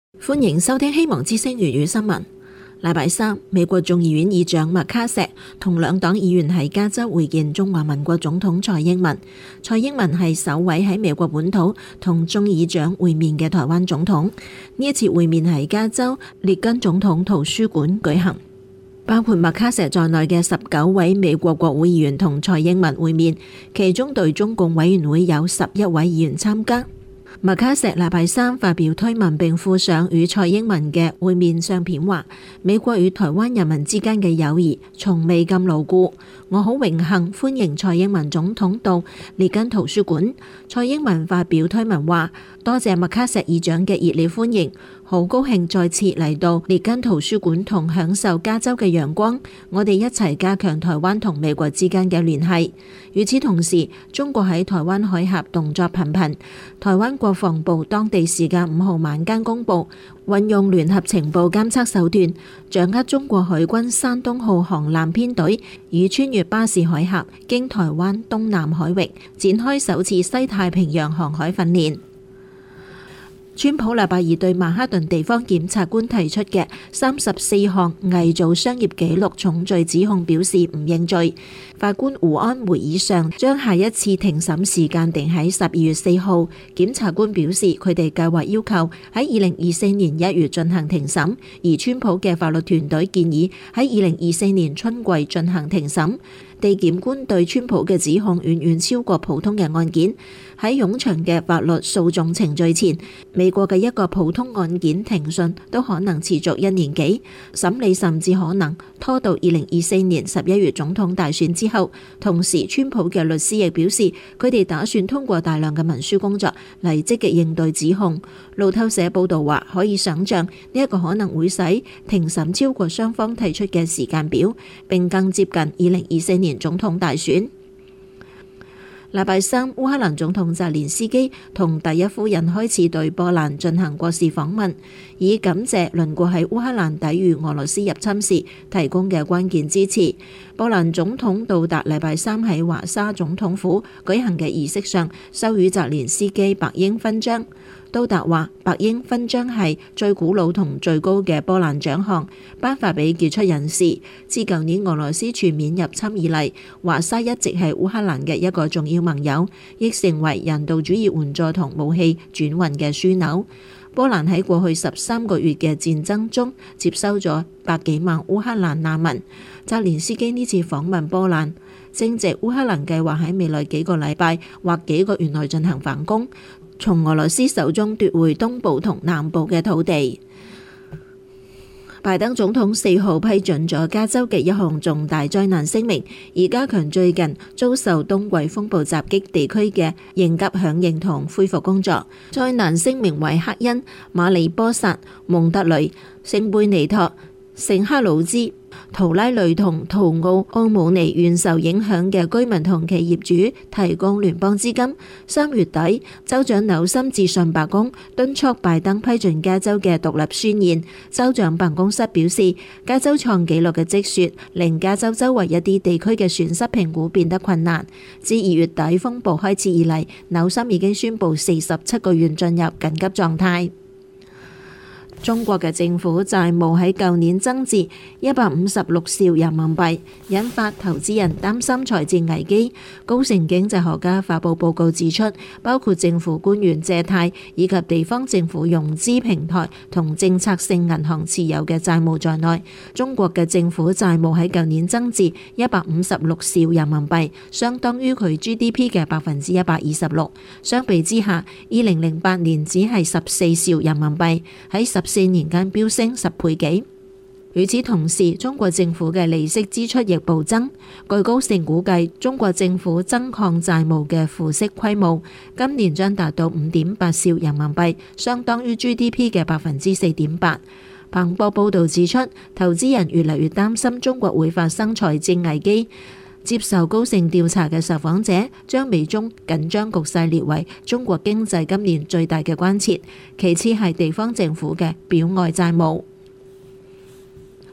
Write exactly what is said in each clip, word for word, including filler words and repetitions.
歡迎收聽希望之聲粵語新聞。禮拜三，美國眾議院議長麥卡錫同兩黨議員喺加州會見中華民國總統蔡英文。蔡英文係首位喺美國本土同眾議長會面嘅台灣總統。呢一次會面喺加州列根總統圖書館舉行，包括麥卡錫在內嘅十九位美國國會議員同蔡英文會面，其中對中共委員會有十一位議員參加。麥卡錫禮拜三發表推文並附上與蔡英文嘅會面相片，話美國與台灣人民之間嘅友誼從未咁牢固。我好榮幸歡迎蔡英文總統到列根圖書館。蔡英文發表推文話：多謝麥卡錫議長嘅熱烈歡迎，好高興再次嚟到列根圖書館同享受加州嘅陽光。我哋一齊加強台灣同美國之間嘅聯繫。與此同時，中國喺台灣海峽動作頻頻。台灣國防部當地時間五號晚間公佈，運用聯合情報監測手段，掌握中國海軍山東號航艦編隊已穿越巴士海峽，經台灣東南海域展開首次西太平洋航海訓練。川普禮拜二對曼哈頓地方檢察官提出嘅三十四項偽造商業紀錄重罪指控表示唔認罪。法官胡安會議上將下一次庭審時間定喺十二月四號。檢察官表示，佢哋計劃要求喺二零二四年一月進行庭審，而川普嘅法律團隊建議喺二零二四年春季進行庭審。地檢官對川普嘅指控遠遠超過普通嘅案件。喺冗長嘅法律訴訟程序前，美國嘅一個普通案件庭訊都可能持續一年幾，審理甚至可能拖到二零二四年十一月總統大選之後。同時，川普嘅律師亦表示，佢哋打算通過大量嘅文書工作嚟積極應對指控。路透社報道話，可以想象呢一個可能會使庭審超過雙方提出嘅時間表，並更接近二零二四年總統大選。禮拜三，烏克蘭總統澤連斯基同第一夫人開始對波蘭進行國事訪問，以感謝鄰國喺烏克蘭抵禦俄羅斯入侵時提供嘅關鍵支持。波蘭總統到達禮拜三喺華沙總統府舉行嘅儀式上，授予澤連斯基白鷹勳章。到達話，白鷹勳章係最古老同最高嘅波蘭獎項，頒發俾傑出人士。自舊年俄羅斯全面入侵以嚟，華沙一直係烏克蘭嘅一個重要盟友，亦成為人道主義援助同武器轉運嘅樞紐。波蘭喺過去十三個月嘅戰爭中接收咗百幾萬烏克蘭難民。澤連斯基呢次訪問波蘭，正值烏克蘭計劃喺未來幾個禮拜或幾個月內進行反攻，從俄羅斯手中奪回東部同南部嘅土地。拜登總統四號批准咗加州嘅一項重大災難聲明，以加強最近遭受冬季風暴襲擊地區嘅應急響應同恢復工作。災難聲明為克恩、馬里波薩、蒙特雷、聖貝尼托、聖克魯茲、圖拉雷同圖奧奧姆尼縣受影響嘅居民同企業主提供聯邦資金。三月底，州長紐森致信白宮，敦促拜登批准加州嘅獨立宣言。州長辦公室表示，加州創紀錄嘅積雪令加州周圍一啲地區嘅損失評估變得困難。自二月底風暴開始以嚟，紐森已經宣布四十七個縣進入緊急狀態。中國嘅政府債務喺舊年增至一百五十六兆人民幣，引發投資人擔心財政危機。高盛經濟學家發布報告指出，包括政府官員借貸以及地方政府融資平台同政策性銀行持有嘅債務在內，中國嘅政府債務喺舊年增至一百五十六兆人民幣，相當於佢 G D P 嘅百分之一百二十六。相比之下，二零零八年只係十四兆人民幣，喺十四年間飆升十倍幾。與此同時，中國政府嘅利息支出亦暴增。據高盛估計，中國政府增抗債務嘅付息規模今年將達到五點八兆人民幣，相當於 G D P 嘅百分之四點八。彭博報導指出，投資人越嚟越擔心中國會發生財政危機。接受高盛調查嘅受訪者將美中緊張局勢列為中國經濟今年最大嘅關切，其次係地方政府嘅表外債務。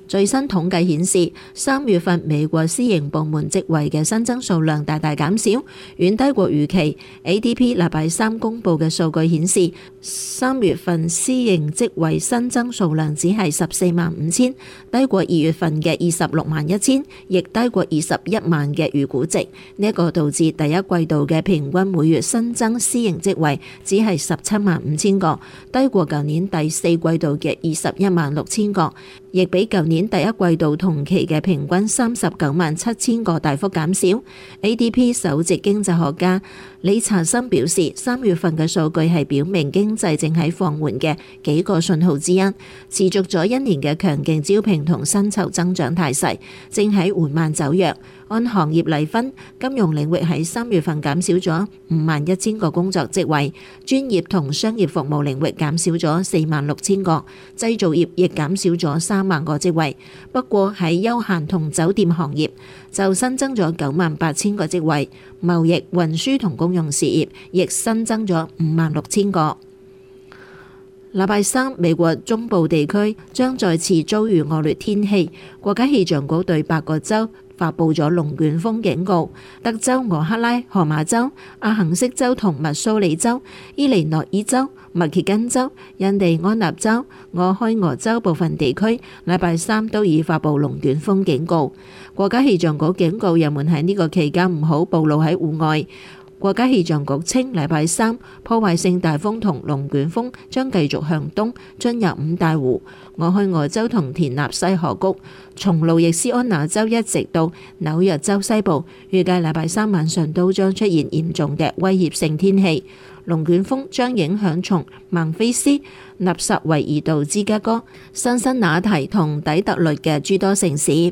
最新統計顯示，三月份美國私營部門職位嘅新增數量大大減少，遠低過預期。A D P 禮拜三公佈嘅數據顯示，三月份私營職位新增數量只係十四萬五千，低過二月份嘅二十六萬一千，亦低過二十一萬嘅預估值。呢一個導致第一季度嘅平均每月新增私營職位只係十七萬五千個，低過舊年第四季度嘅二十一萬六千個，亦比舊年第一季度同期嘅平均三十九萬七千個大幅減少。A D P 首席經濟學家理查森表示，三月份嘅數據係表明經濟正喺放緩嘅幾個信號之一，持續咗一年嘅強勁招聘同薪酬增長態勢正喺緩慢走弱。按行業嚟分，金融領域喺三月份減少咗五萬一千個工作職位，專業同商業服務領域減少咗四萬六千個，製造業亦減少咗三萬個職位。不過喺休閒同酒店行業就新增咗九萬八千個職位，貿易、運輸同公用事業亦新增咗五萬六千個。禮拜三，美國中部地區將再次遭遇惡劣天氣，國家氣象局對八個州發佈咗龍捲風警告。德州、俄克拉荷馬州、阿肯色州同密蘇里州、伊利諾伊州、密歇根州、印第安納州、俄亥俄州部分地區禮拜三都已發佈龍捲風警告。國家氣象局警告人們喺呢個期間唔好暴露喺戶外。國家氣象局稱，禮拜三破壞性大風同龍捲風將繼續向東進入五大湖、俄亥俄州同田納西河谷，從路易斯安那州一直到紐約州西部。預計禮拜三晚上都將出現嚴重嘅威脅性天氣。龍捲風將影響從孟菲斯、納薩維爾到芝加哥、辛辛那提同底特律嘅諸多城市。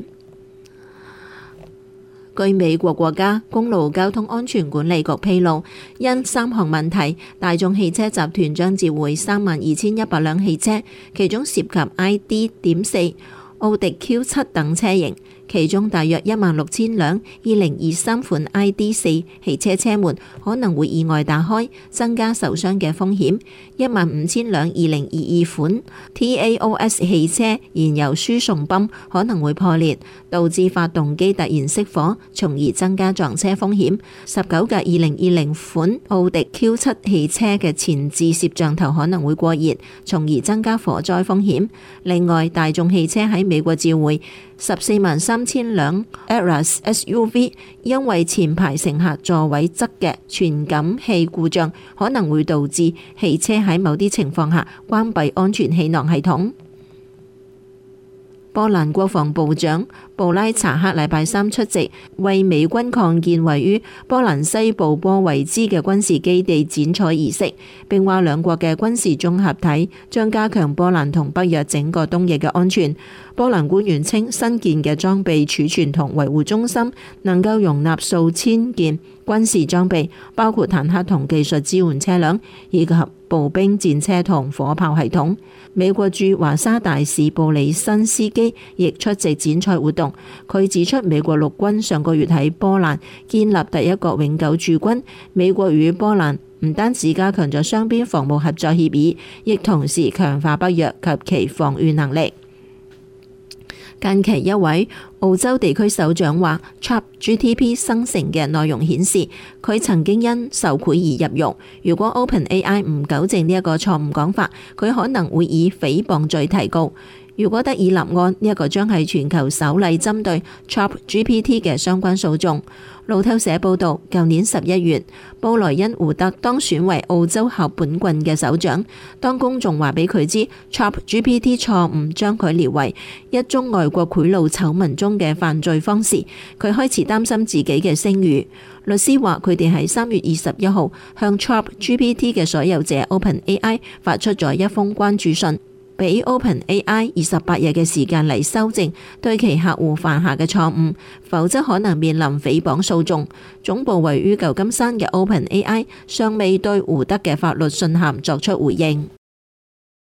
據美國國家公路交通安全管理局披露，因三項問題，大眾汽車集團將召回三萬二千一百輛汽車，其中涉及 I D 點四、奧迪 Q 七等車型，其中大約一萬六千輛二零二三款 I D 四汽車車門可能會意外打開，增加受傷嘅風險；一萬五千輛二零二二款 T A O S 汽車燃油輸送泵可能會破裂，導致發動機突然熄火，從而增加撞車風險。十九架二零二零款奧迪 Q 七汽車嘅前置攝像頭可能會過熱，從而增加火災風險。另外，大眾汽車喺美國召回十四萬三千輛 Aras S U V， 因為前排乘客座位側嘅傳感器故障，可能會導致汽車喺某啲情況下關閉安全氣囊系統。波蘭國防部長布拉查克禮拜三出席為美軍擴建位於波蘭西部波維茲嘅軍事基地剪彩儀式，並話兩國嘅軍事綜合體將加強波蘭同北約整個東翼嘅安全。波蘭官員稱，新建嘅裝備儲存同維護中心能夠容納數千件軍事裝備，包括坦克同技術支援車輛，以及步兵戰車同火炮系統。美國駐華沙大使布里辛斯基亦出席剪彩活動。佢指出，美國陸軍上個月喺波蘭建立第一個永久駐軍。美國與波蘭唔單止加強咗雙邊防務合作協議，亦同時強化北約及其防禦能力。近期一位澳洲地區首長話 ChatGPT 生成嘅內容顯示佢曾經因受賄而入獄。如果 OpenAI 唔糾正呢一個錯誤講法，佢可能會以誹謗罪提告。如果得以立案，呢一個將係全球首例針對 ChatGPT 嘅相關訴訟。路透社報導，舊年十一月，布萊恩胡德當選為澳洲校本郡嘅首長。當公眾話俾佢知 ChatGPT 錯誤將佢列為一宗外國賄賂醜聞中嘅犯罪方時，佢開始擔心自己嘅聲譽。律師話佢哋喺三月二十一號向 ChatGPT 嘅所有者 OpenAI 發出咗一封關注信，俾 OpenAI 二十八日嘅時間嚟修正對其客戶犯下嘅錯誤，否則可能面臨誹謗訴訟。總部位於舊金山嘅 OpenAI 尚未對胡德嘅法律信函作出回應。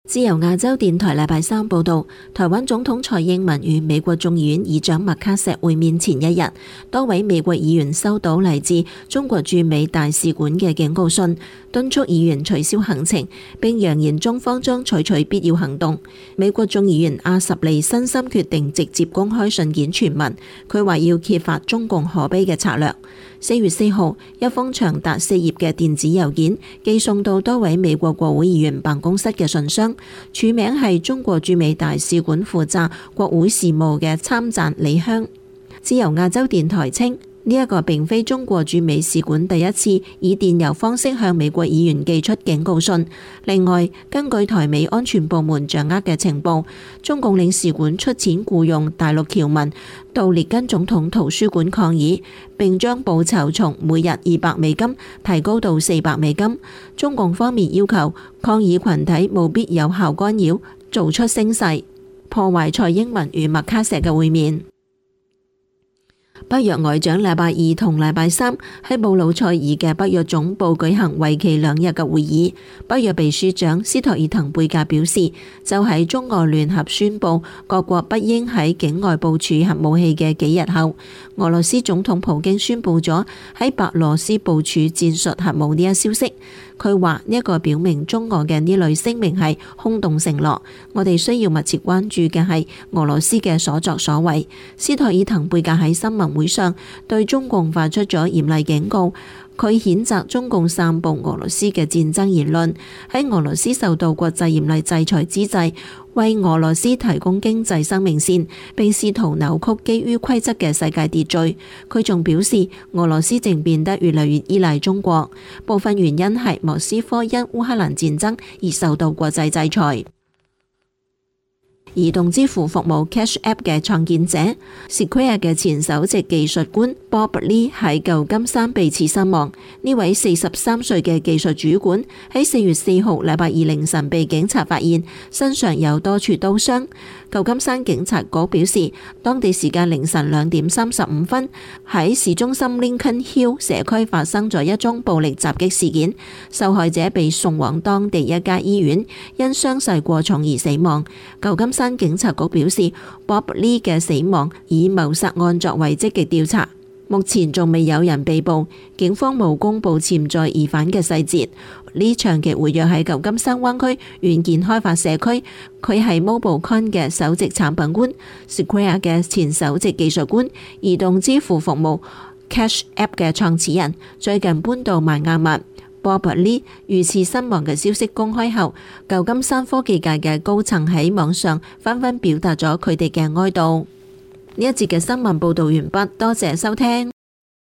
自由亞洲電台禮拜三報道，台灣總統蔡英文與美國眾議院議長麥卡錫會面前一日，多位美國議員收到嚟自中國駐美大使館嘅警告信，敦促議員取消行程，並揚言中方將採取必要行動。美國眾議員阿什利深深決定直接公開信件全文，佢話要揭發中共可悲嘅策略。四月四號，一封長達四頁嘅電子郵件寄送到多位美國國會議員辦公室嘅信箱，署名係中國駐美大使館負責國會事務嘅參贊李香。自由亞洲電台稱，呢一個並非中國駐美使館第一次以電郵方式向美國議員寄出警告信。另外，根據台美安全部門掌握嘅情報，中共領事館出錢僱用大陸僑民到列根總統圖書館抗議，並將報酬從每日二百美金提高到四百美金。中共方面要求抗議群體務必有效干擾，做出聲勢，破壞蔡英文與麥卡錫嘅會面。北約外長禮拜二同禮拜三喺布魯塞爾嘅北約總部舉行為期兩日嘅會議。北約秘書長斯托爾滕貝格表示，就喺中俄聯合宣布各國不應喺境外部署核武器嘅幾日後，俄羅斯總統普京宣布咗喺白羅斯部署戰術核武呢一消息。佢話呢一個表明中俄嘅呢類聲明係空洞承諾，我哋需要密切關注嘅係俄羅斯嘅所作所為。斯托爾滕貝格喺新聞會上對中共發出咗嚴厲警告，佢譴責中共散布俄羅斯嘅戰爭言論，喺俄羅斯受到國際嚴厲制裁之際，為俄羅斯提供經濟生命線，並試圖扭曲基於規則嘅世界秩序。佢仲表示，俄羅斯正變得越嚟越依賴中國，部分原因係莫斯科因烏克蘭戰爭而受到國際制裁。移動支付服務 Cash App 嘅創建者 Square 嘅前首席技術官 Bob Lee 喺舊金山被刺身亡。呢位四十三歲嘅技術主管喺四月四號禮拜二凌晨被警察發現身上有多處刀傷。舊金山警察局表示，當地時間凌晨兩點三十五分喺市中心 Lincoln Hill 社區發生咗一宗暴力襲擊事件，受害者被送往當地一家醫院，因傷勢過重而死亡。舊金山警察局表示 Bob Lee 嘅死亡以謀殺案作為積極調查，目前仲未有人被捕，警方冇公布潛在疑犯嘅細節。Lee 長期活躍喺舊金山灣區軟件開發社區，佢係 MobileCoin 嘅首席產品官、Square 嘅前首席技術官、移動支付服務 Cash App 嘅創始人，最近搬到邁阿密。Bob Lee 遇刺身亡嘅消息公開後，舊金山科技界嘅高層喺網上紛紛表達咗佢哋嘅哀悼。呢一節嘅新聞報道完畢，多謝收聽。